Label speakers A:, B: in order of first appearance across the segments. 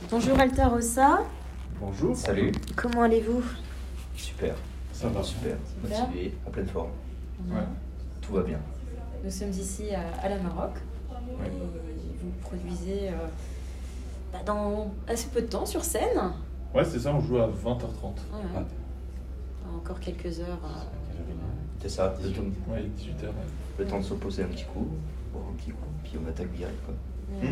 A: Bonjour Alta Rossa.
B: Bonjour.
C: Salut.
A: Comment allez-vous?
C: Super.
B: Ça va.
C: Super. Motivé, en pleine forme.
B: Ouais.
C: Tout va bien.
A: Nous sommes ici à la Maroc.
B: Ouais.
A: Et vous produisez dans assez peu de temps sur scène.
B: Ouais, c'est ça, on joue à 20h30.
A: Ouais. Encore quelques heures.
C: C'est ça, le temps,
B: Ouais, 18h. Ouais.
C: le temps de se poser un petit coup, boire un petit coup, puis on attaque direct, quoi.
A: Ouais.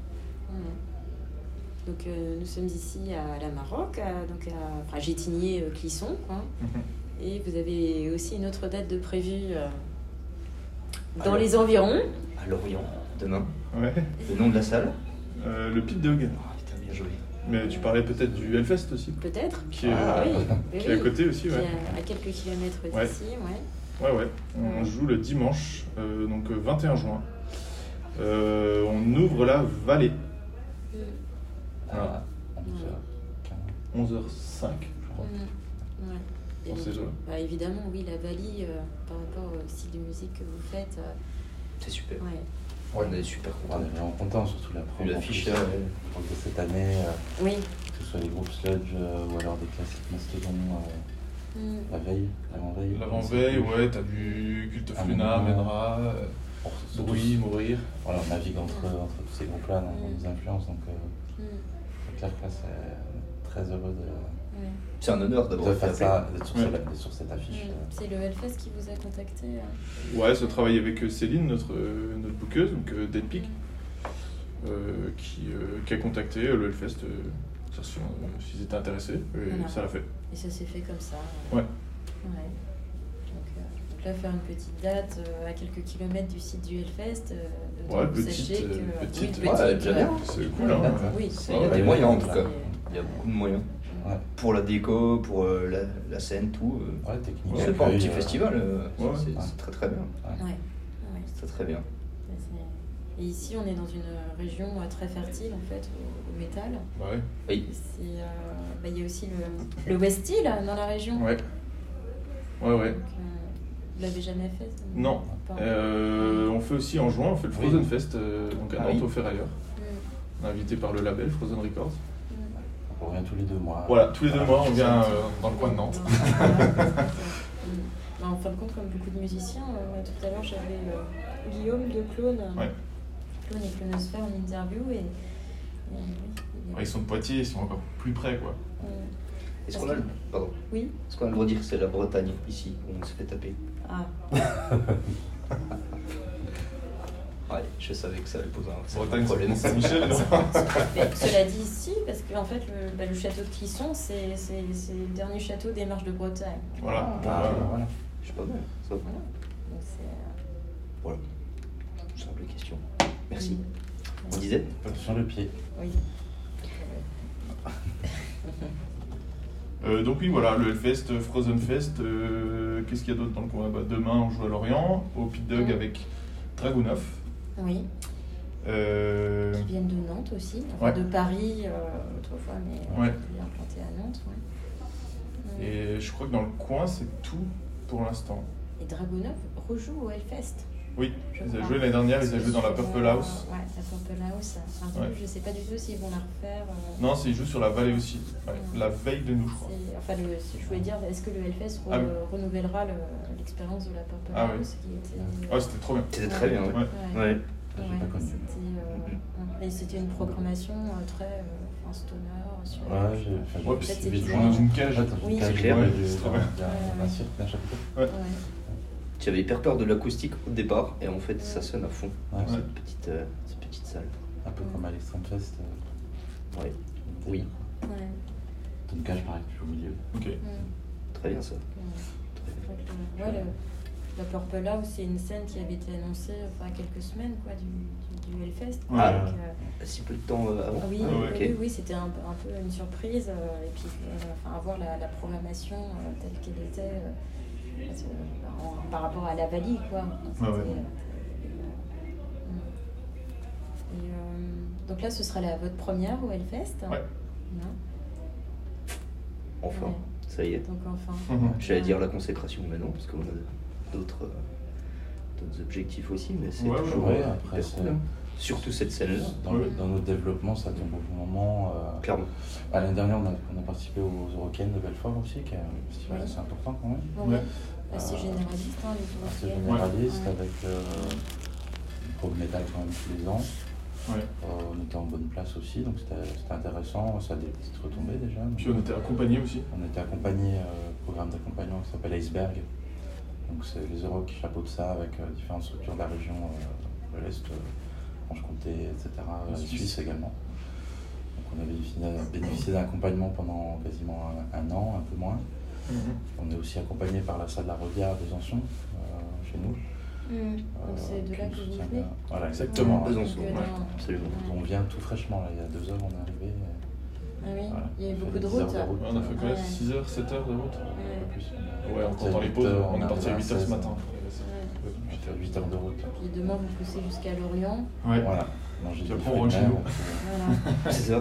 A: Donc nous sommes ici à la Maroc, à Gétigné-Clisson. Et vous avez aussi une autre date de prévue dans
C: Alors,
A: les environs.
C: À Lorient, demain.
B: Ouais.
C: Le nom de la salle?
B: Le Pit Dog.
C: Ah, putain, bien joué.
B: Mais tu parlais peut-être du Hellfest aussi,
A: Peut-être.
B: qui est,
A: Oui.
B: qui est à côté aussi,
A: Qui
B: ouais.
A: est à quelques kilomètres
B: Ouais.
A: d'ici, ouais.
B: Ouais. On joue le dimanche, donc 21 juin. On ouvre la vallée. Voilà. 11h05, je crois.
A: Ouais. Et
B: Dans ces eaux-là.
A: évidemment, oui, la Vallée, par rapport au style de musique que vous faites.
C: C'est super.
A: Ouais.
C: Ouais, on est super
D: On
C: contents.
D: est vraiment content, surtout la première
C: l'affiche,
D: de cette année,
A: Oui.
D: que ce soit les groupes sludge ou alors des classiques mastodon, la veille, l'avant-veille.
B: L'avant-veille, ouais, t'as du Culte of Luna, Venra, Bruit, Mourir.
D: Voilà, on navigue entre tous ces groupes-là dans nos influences, donc c'est clair que là, c'est très heureux
C: C'est un honneur
D: de
C: d'avoir fait
D: faire
C: appel.
D: ça, d'être sur cette affiche.
A: C'est le Hellfest qui vous a contacté.
B: Ouais, ça travaille avec Céline, notre bookeuse, donc Dead Peak, qui a contacté le Hellfest, s'ils étaient intéressés, et
A: Voilà.
B: ça l'a fait.
A: Et ça s'est fait comme ça.
B: Ouais.
A: Donc là, faire une petite date à quelques kilomètres du site du Hellfest.
B: Ouais,
A: vous
B: petite,
A: sachez que,
B: petite.
A: Oui,
C: Ouais, déjà bien.
B: C'est cool, hein.
A: Oui,
C: Il y a des moyens en tout cas.
A: C'est-
C: Il y a beaucoup de moyens.
D: Ouais.
C: Pour la déco, pour la scène, tout.
D: Ouais, technique.
C: C'est pas un petit
D: accueil,
C: festival,
B: ouais.
C: c'est très très bien.
A: Ouais.
C: C'est très très bien.
A: Et ici, on est dans une région très fertile en fait au métal.
B: Bah ouais.
C: Oui.
A: Il y a aussi le West Hill dans la région.
B: Ouais. Ouais.
A: Donc, vous l'avez jamais fait?
B: Non.
A: Pas.
B: On fait aussi en juin, on fait le Frozen Fest, donc à
C: Ah oui.
B: Nantes au Ferrailleur. On est invité par le label Frozen Records.
D: On revient tous les 2 mois.
B: Voilà, tous les 2 mois, on vient dans le coin de Nantes.
A: En fin de compte, comme beaucoup de musiciens, tout à l'heure j'avais Guillaume de Clone,
B: Ouais.
A: Clone et Clonosphère en interview et oui,
B: Ouais, ils sont de Poitiers, ils sont encore plus près, quoi.
C: Est-ce qu'on a le... Pardon.
A: Oui.
C: Est-ce qu'on a le droit de dire que c'est la Bretagne, ici, où on se fait taper?
A: Ah.
C: Ouais, je savais que ça allait poser un
B: Bretagne,
C: problème.
B: c'est Saint-Michel, non?
A: Mais cela dit ici, parce qu'en fait le château de Clisson, c'est le dernier château des Marches de Bretagne.
B: Voilà.
D: Voilà.
C: Je sais pas mal, ça.
A: Voilà. Donc c'est
C: Voilà. Simple question. Merci. On disait?
D: Sur le pied.
A: oui.
B: Donc oui, voilà, le Hellfest, Frozen Fest, qu'est-ce qu'il y a d'autre dans le coin? Demain, on joue à Lorient, au Pit Dog avec Dragunov.
A: Oui. Qui viennent de Nantes aussi, enfin
B: Ouais.
A: de Paris autrefois, mais
B: Ouais.
A: qui est implanté à Nantes. Ouais.
B: Et je crois que dans le coin, c'est tout pour l'instant.
A: Et Dragunov rejoue au Hellfest.
B: Oui,
A: je
B: ils ont
A: crois.
B: joué l'année dernière, ils
A: Parce
B: ont
A: que
B: joué dans la
A: sur,
B: Purple House.
A: Ouais, la Purple House. Enfin,
B: Ouais.
A: je sais pas du tout s'ils vont la refaire.
B: Non, c'est ils jouent sur la vallée aussi, ouais, la veille de nous, je crois.
A: Je voulais dire, est-ce que le Hellfest
B: Ah oui.
A: renouvellera l'expérience de la Purple
B: Ah oui.
A: House qui était...
B: Ouais, c'était trop bien.
C: C'était très bien, ouais.
B: Ouais.
C: Ouais.
D: J'ai pas connu.
A: C'était une programmation très stoner. Sur,
D: Ouais, j'ai
B: Ouais,
A: Peut-être
B: puis
A: c'est
B: ils
A: bizarre.
B: jouent dans une cage.
A: Oui,
C: c'est clair,
B: c'est trop bien.
D: Un cirque, un chapiteau.
B: Ouais.
C: J'avais hyper peur de l'acoustique au départ, et en fait, ça sonne à fond,
D: Ouais.
C: cette petite salle.
D: Un peu comme à l'Extreme Fest.
C: Ouais. Oui,
D: Ton cage, pareil, toujours au milieu.
B: Ok.
C: très bien ça.
A: La Purple House, c'est une scène qui avait été annoncée il y a quelques semaines du Hellfest.
B: Ouais.
A: Donc,
C: Si peu de temps avant.
A: oui,
B: Ah ouais,
A: oui, c'était un peu une surprise. Et puis, avoir la programmation telle qu'elle était par rapport à la Vallée, quoi. C'était,
B: Ouais.
A: donc là, ce sera votre première au Hellfest.
B: Ouais.
A: Non.
C: Enfin,
A: Ouais.
C: ça y est.
A: Donc enfin.
C: J'allais dire la consécration, mais non, parce qu'on a d'autres objectifs aussi, mais c'est
B: Ouais,
C: toujours
D: ouais,
C: hyper
D: après,
C: cool, hein. Surtout cette scène-là.
D: Dans notre développement, ça tombe au bon moment.
C: clairement.
D: L'année dernière, on a participé aux Eurocaines de Belfort aussi, qui est un festival
A: Oui.
D: assez important quand même.
A: Ouais. Assez généraliste, hein, les
D: Assez
A: Européennes.
D: généraliste,
A: Ouais.
D: avec une prog métal quand même tous les ans.
B: Ouais.
D: On était en bonne place aussi, donc c'était intéressant. Ça a des petites retombées déjà.
B: Puis on était accompagnés aussi.
D: On était accompagné, programme d'accompagnement qui s'appelle Iceberg. Donc c'est les Europe qui chapeautent ça avec différentes structures de la région, de l'Est, Franche-Comté, etc. La Suisse également. Donc on avait bénéficié d'un accompagnement pendant quasiment un an, un peu moins. On est aussi accompagné par la salle de la Rodière à Besançon, chez nous.
A: Donc c'est de là que vous venez.
D: Voilà, exactement.
C: Besançon,
A: Donc,
C: ouais, absolument.
D: On vient tout fraîchement, là, il y a 2 heures, on est arrivé.
A: Ah oui,
D: Voilà.
A: il y avait
D: On fait
A: beaucoup de
D: 10 heures
A: route.
B: On a fait quoi,
A: Ouais.
B: 6 heures, 7 heures de route?
A: Ouais.
D: Un peu plus.
B: Ouais, en comptant les pauses, on est parti à 8 heures ce matin.
D: On fait 8 heures de route.
A: Puis demain, vous poussez jusqu'à Lorient.
B: Ouais.
D: Voilà. Manger
B: Puis
D: des
B: après, on
D: fruits
B: rentre
D: de
B: chez
D: mer,
B: nous.
A: Voilà.
C: C'est ça.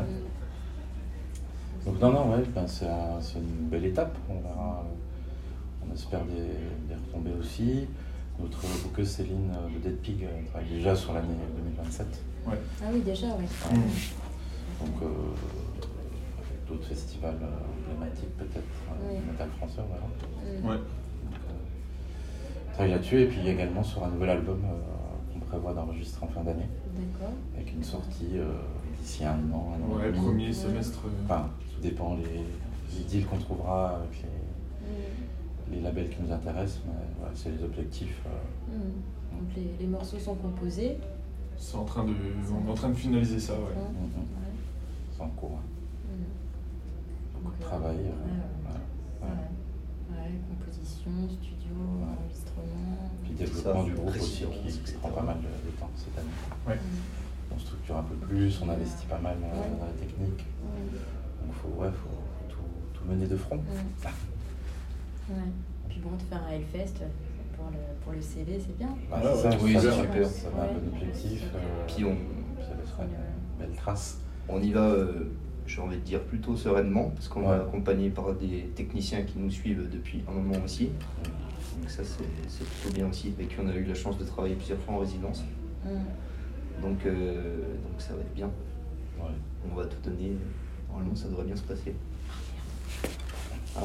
D: Donc non, ouais, c'est une belle étape. On verra, on espère des retombées aussi. Notre bouqueuse Céline de Dead Pig travaille déjà sur l'année 2027.
B: Ouais.
A: Ah oui, déjà, oui.
D: Donc avec d'autres festivals emblématiques peut-être,
A: Oui.
D: métal français, on verra.
B: Ouais.
D: Donc, travaille là-dessus et puis également sur un nouvel album qu'on prévoit d'enregistrer en fin d'année,
A: D'accord.
D: avec une sortie d'ici un an
B: Ouais,
D: et demi.
B: premier semestre.
D: Enfin, tout dépend les deals qu'on trouvera avec les labels qui nous intéressent, mais voilà, c'est les objectifs.
A: Donc les morceaux sont composés.
B: On est en train de finaliser ça, ouais.
A: Ouais.
D: C'est en cours. Beaucoup de
A: Donc,
D: travail.
A: Ouais, composition, studio, enregistrement.
D: Puis développement
C: Ça,
D: du groupe
C: précision,
D: aussi qui prend pas mal de temps cette année.
B: Ouais.
D: On structure un peu plus, on investit pas mal dans la technique. Donc il faut tout mener de front.
A: Ouais. Puis bon, de faire un Hellfest pour le CV, c'est bien.
D: Bah,
B: Ah,
D: c'est ça,
C: oui,
D: ça,
C: c'est
D: ça,
C: super.
D: ça va un bon objectif.
C: Puis
D: ça laissera une belle trace.
C: on y va, j'ai envie de dire, plutôt sereinement, parce qu'on est accompagné par des techniciens qui nous suivent depuis un moment aussi. Donc ça, c'est plutôt bien aussi, avec qui on a eu la chance de travailler plusieurs fois en résidence. Donc ça va être bien.
D: Ouais.
C: On va tout donner. Normalement, ça devrait bien se passer. Hein ?